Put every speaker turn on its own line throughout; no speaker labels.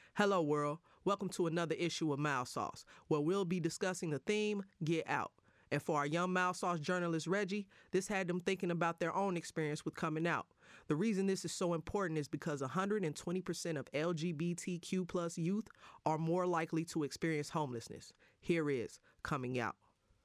Hello, world. Welcome to another issue of Mild Sauce, where we'll be discussing the theme Get Out. And for our young Mild Sauce journalist Reggie, this had them thinking about their own experience with coming out. The reason this is so important is because 120% of LGBTQ plus youth are more likely to experience homelessness. Here is Coming Out.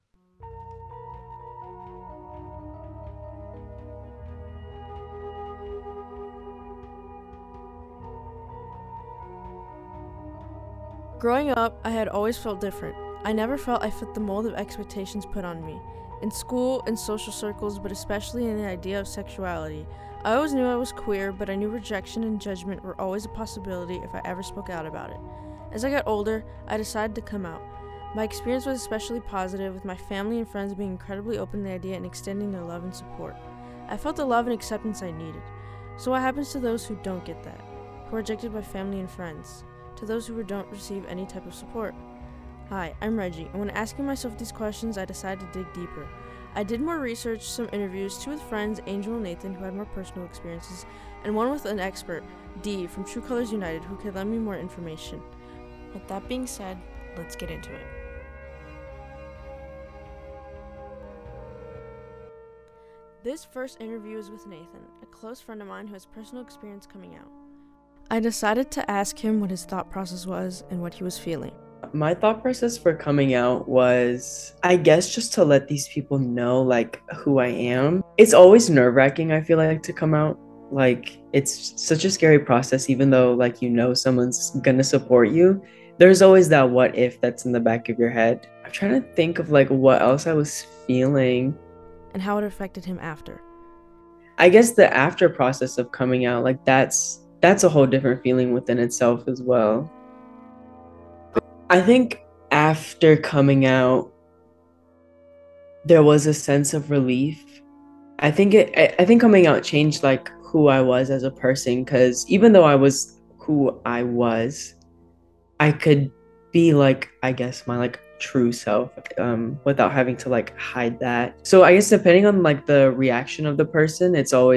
Growing up, I had always felt different. I never felt I fit the mold of expectations put on me. In school, in social circles, but especially in the idea of sexuality. I always knew I was queer, but I knew rejection and judgment were always a possibility if I ever spoke out about it. As I got older, I decided to come out. My experience was especially positive, with my family and friends being incredibly open to the idea and extending their love and support. I felt the love and acceptance I needed. So what happens to those who don't get that? Who are rejected by family and friends? To those who don't receive any type of support? Hi, I'm Reggie, and when asking myself these questions, I decided to dig deeper. I did more research, some interviews, two with friends, Angel and Nathan, who had more personal experiences, and one with an expert, Dee, from True Colors United, who could lend me more information. With that being said, let's get into it. This first interview is with Nathan, a close friend of mine who has personal experience coming out. I decided to ask him what his thought process was and what he was feeling.
My thought process for coming out was, I guess, just to let these people know, like, who I am. It's always nerve-wracking, I feel like, to come out. Like, it's such a scary process, even though, like, you know someone's gonna support you. There's always that what if that's in the back of your head. I'm trying to think of, like, what else I was feeling.
And how it affected him after.
I guess the after process of coming out, like, that's a whole different feeling within itself as well. I think after coming out, there was a sense of relief. I think coming out changed like who I was as a person, because even though I was who I was, I could be like, I guess, my like true self without having to like hide that. So I guess depending on like the reaction of the person,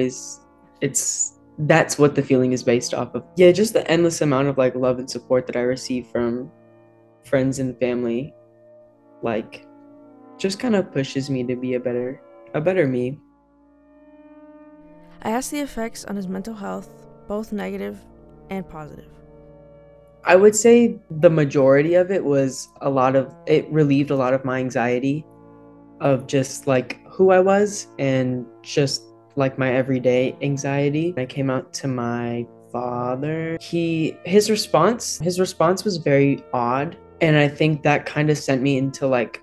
that's what the feeling is based off of. Yeah, just the endless amount of like love and support that I receive from friends and family, like, just kind of pushes me to be a better me.
I asked the effects on his mental health, both negative and positive.
I would say the majority of it it relieved a lot of my anxiety of just like who I was and just like my everyday anxiety. I came out to my father. His response was very odd, and I think that kind of sent me into like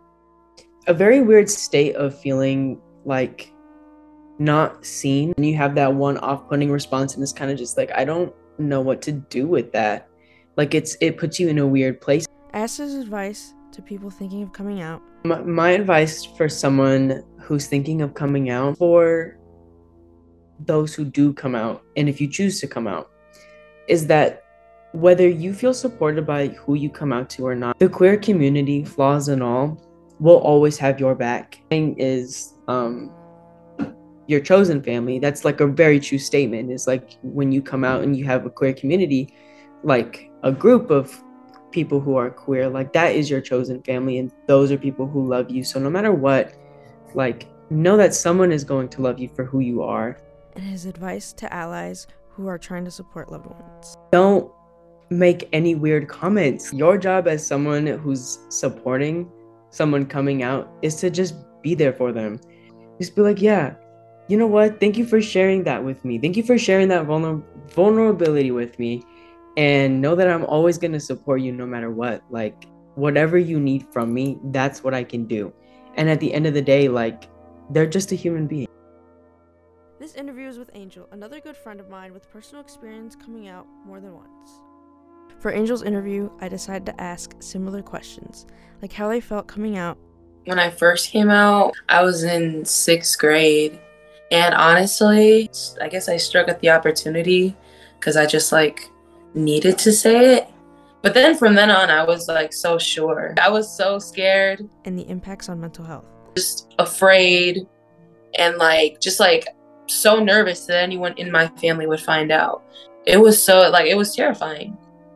a very weird state of feeling like not seen. And you have that one off-putting response, and it's kind of just like, I don't know what to do with that. Like it puts you in a weird place.
I asked his advice to people thinking of coming out.
My advice for someone who's thinking of coming out, for those who do come out, and if you choose to come out, is that whether you feel supported by who you come out to or not, the queer community, flaws and all, will always have your back. Thing is, your chosen family. That's like a very true statement. It's like when you come out and you have a queer community, like a group of people who are queer, like that is your chosen family, and those are people who love you. So no matter what, like, know that someone is going to love you for who you are.
And his advice to allies who are trying to support loved ones:
don't make any weird comments. Your job as someone who's supporting someone coming out is to just be there for them. Just be like, yeah, you know what? Thank you for sharing that with me. Thank you for sharing that vulnerability with me. And know that I'm always going to support you no matter what. Like, whatever you need from me, that's what I can do. And at the end of the day, like, they're just a human being.
This interview is with Angel, another good friend of mine with personal experience coming out more than once. For Angel's interview, I decided to ask similar questions, like how they felt coming out.
When I first came out, I was in 6th grade. And honestly, I guess I struck at the opportunity because I just like needed to say it. But then from then on, I was like so sure. I was so scared.
And the impacts on mental health.
Just afraid and like just like so nervous that anyone in my family would find out. It was terrifying.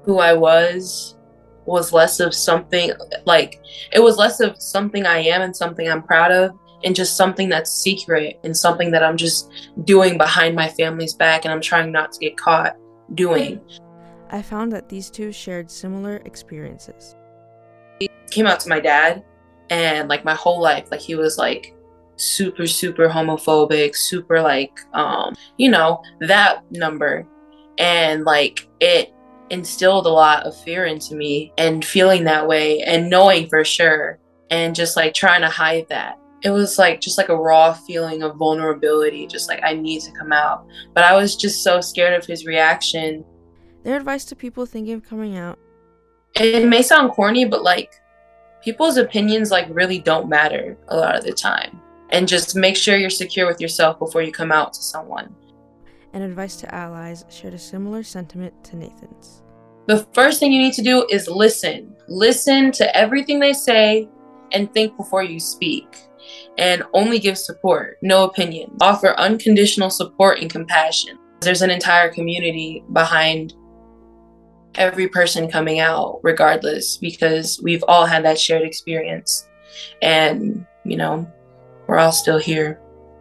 who I was less of something, like, it was less of something I am and something I'm proud of, and just something that's secret and something that I'm just doing behind my family's back and I'm trying not to get caught doing.
I found that these two shared similar experiences.
Came out to my dad, and like my whole life, like he was like super, super homophobic, super like, that number. And like it instilled a lot of fear into me, and feeling that way and knowing for sure and just like trying to hide that. It was like just like a raw feeling of vulnerability, just like I need to come out. But I was just so scared of his reaction.
Their advice to people thinking of coming out.
It may sound corny, but like people's opinions like really don't matter a lot of the time. And just make sure you're secure with yourself before you come out to someone.
And advice to allies shared a similar sentiment to Nathan's.
The first thing you need to do is listen. Listen to everything they say and think before you speak. And only give support, no opinion. Offer unconditional support and compassion. There's an entire community behind every person coming out, regardless, because we've all had that shared experience. And, we're all still here.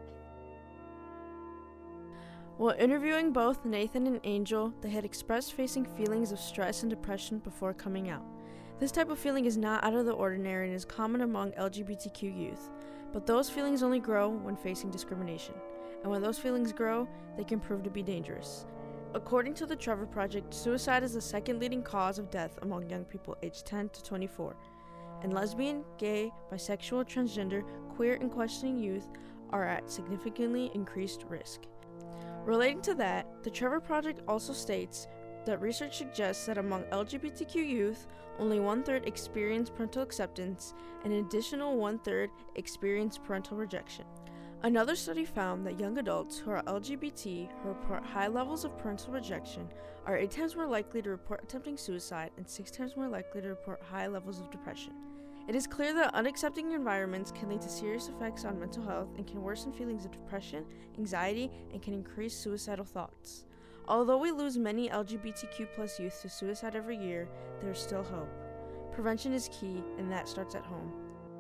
While interviewing both Nathan and Angel, they had expressed facing feelings of stress and depression before coming out. This type of feeling is not out of the ordinary and is common among LGBTQ youth, but those feelings only grow when facing discrimination. And when those feelings grow, they can prove to be dangerous. According to the Trevor Project, suicide is the second leading cause of death among young people aged 10 to 24. And lesbian, gay, bisexual, transgender, queer, and questioning youth are at significantly increased risk. Relating to that, the Trevor Project also states that research suggests that among LGBTQ youth, only 1/3 experience parental acceptance, and an additional 1/3 experience parental rejection. Another study found that young adults who are LGBT who report high levels of parental rejection are 8 times more likely to report attempting suicide and 6 times more likely to report high levels of depression. It is clear that unaccepting environments can lead to serious effects on mental health and can worsen feelings of depression, anxiety, and can increase suicidal thoughts. Although we lose many LGBTQ+ youth to suicide every year, there is still hope. Prevention is key, and that starts at home.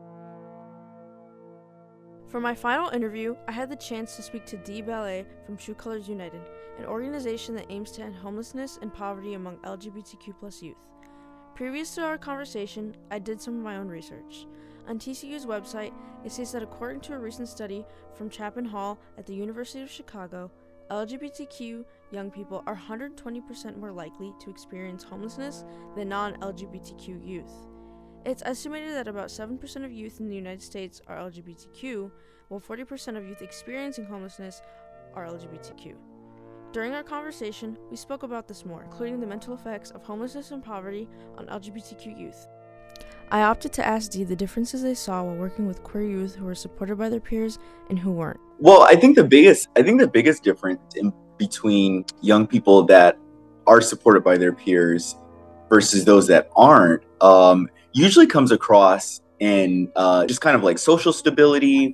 For my final interview, I had the chance to speak to Dee Ballet from True Colors United, an organization that aims to end homelessness and poverty among LGBTQ+ youth. Previous to our conversation, I did some of my own research. On TCU's website, it says that according to a recent study from Chapman Hall at the University of Chicago, LGBTQ young people are 120% more likely to experience homelessness than non-LGBTQ youth. It's estimated that about 7% of youth in the United States are LGBTQ, while 40% of youth experiencing homelessness are LGBTQ. During our conversation, we spoke about this more, including the mental effects of homelessness and poverty on LGBTQ youth. I opted to ask Dee the differences they saw while working with queer youth who were supported by their peers and who weren't.
Well, I think the biggest difference in between young people that are supported by their peers versus those that aren't usually comes across in just kind of like social stability,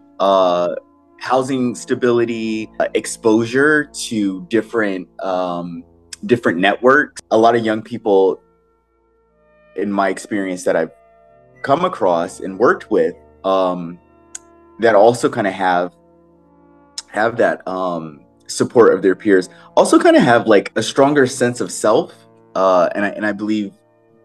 housing stability, exposure to different networks. A lot of young people, in my experience that I've come across and worked with, that also kind of have that support of their peers, also kind of have like a stronger sense of self, and I believe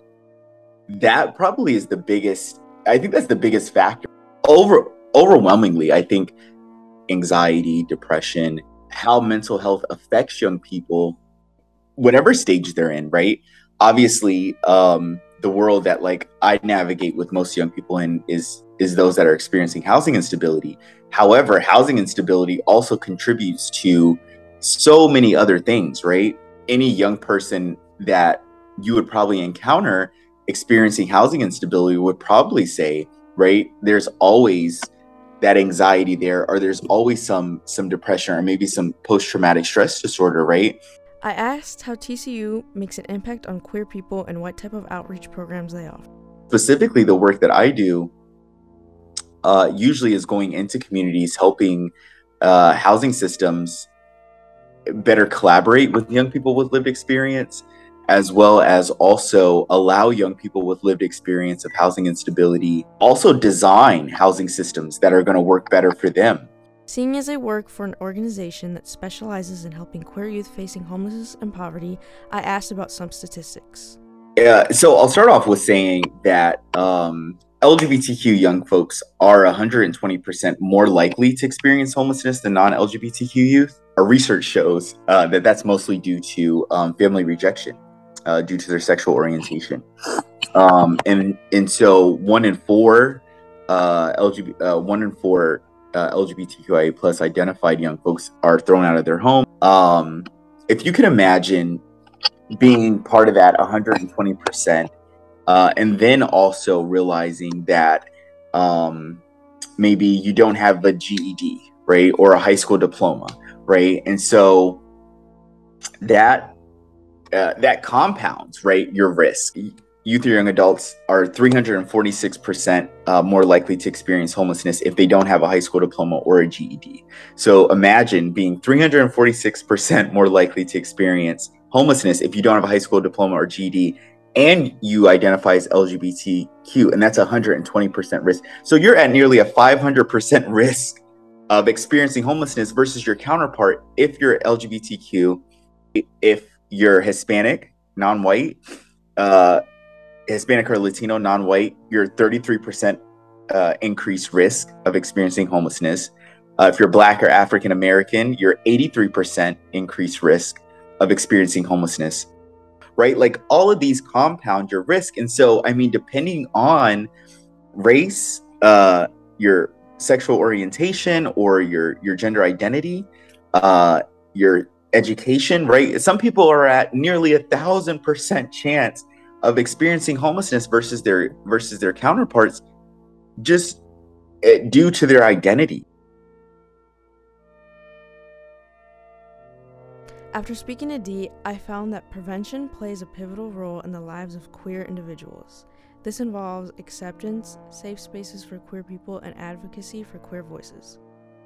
that probably is the biggest. I think that's the biggest factor. Overwhelmingly, I think anxiety, depression, how mental health affects young people, whatever stage they're in, right? Obviously, the world that like I navigate with most young people in is those that are experiencing housing instability. However, housing instability also contributes to so many other things, right? Any young person that you would probably encounter experiencing housing instability would probably say, right, there's always that anxiety there, or there's always some depression or maybe some post-traumatic stress disorder, right?
I asked how TCU makes an impact on queer people and what type of outreach programs they offer.
Specifically, the work that I do usually is going into communities, helping housing systems better collaborate with young people with lived experience, as well as also allow young people with lived experience of housing instability, also design housing systems that are going to work better for them.
Seeing as I work for an organization that specializes in helping queer youth facing homelessness and poverty, I asked about some statistics.
So I'll start off with saying that LGBTQ young folks are 120% more likely to experience homelessness than non-LGBTQ youth. Our research shows that that's mostly due to family rejection, due to their sexual orientation. And so 1 in 4 LGBTQIA plus identified young folks are thrown out of their home. If you can imagine being part of that 120%, and then also realizing that maybe you don't have a GED, right, or a high school diploma, right, and so that compounds, right, your risk. Youth or young adults are 346% more likely to experience homelessness if they don't have a high school diploma or a GED. So imagine being 346% more likely to experience homelessness if you don't have a high school diploma or GED and you identify as LGBTQ, and that's 120% risk. So you're at nearly a 500% risk of experiencing homelessness versus your counterpart if you're LGBTQ, if you're Hispanic, non-white, Hispanic or Latino, non-white, you're 33% increased risk of experiencing homelessness. If you're Black or African American, you're 83% increased risk of experiencing homelessness, right? Like all of these compound your risk. And so, I mean, depending on race, your sexual orientation, or your gender identity, your education, right? Some people are at nearly 1,000% chance of experiencing homelessness versus their counterparts, just due to their identity.
After speaking to Dee, I found that prevention plays a pivotal role in the lives of queer individuals. This involves acceptance, safe spaces for queer people, and advocacy for queer voices.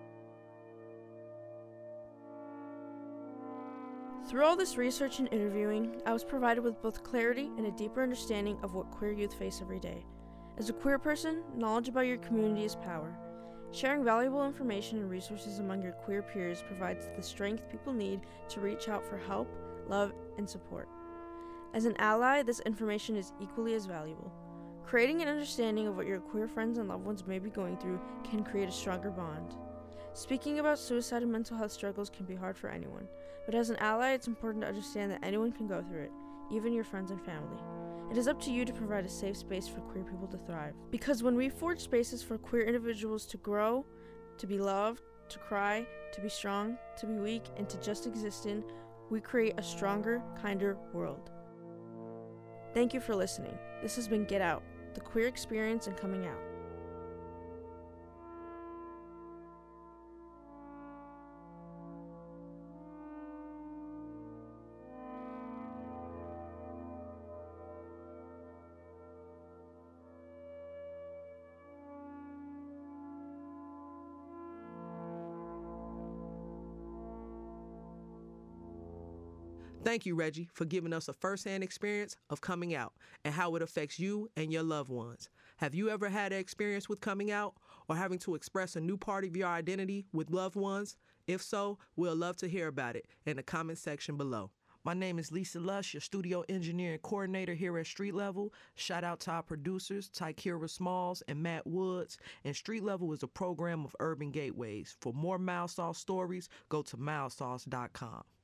Through all this research and interviewing, I was provided with both clarity and a deeper understanding of what queer youth face every day. As a queer person, knowledge about your community is power. Sharing valuable information and resources among your queer peers provides the strength people need to reach out for help, love, and support. As an ally, this information is equally as valuable. Creating an understanding of what your queer friends and loved ones may be going through can create a stronger bond. Speaking about suicide and mental health struggles can be hard for anyone, but as an ally, it's important to understand that anyone can go through it, even your friends and family. It is up to you to provide a safe space for queer people to thrive. Because when we forge spaces for queer individuals to grow, to be loved, to cry, to be strong, to be weak, and to just exist in, we create a stronger, kinder world. Thank you for listening. This has been Get Out, the queer experience and coming out.
Thank you, Reggie, for giving us a first-hand experience of coming out and how it affects you and your loved ones. Have you ever had an experience with coming out or having to express a new part of your identity with loved ones? If so, we'll love to hear about it in the comment section below. My name is Lisa Lush, your studio engineer and coordinator here at Street Level. Shout out to our producers, Tykira Smalls and Matt Woods. And Street Level is a program of Urban Gateways. For more Mild Sauce stories, go to mildsauce.com.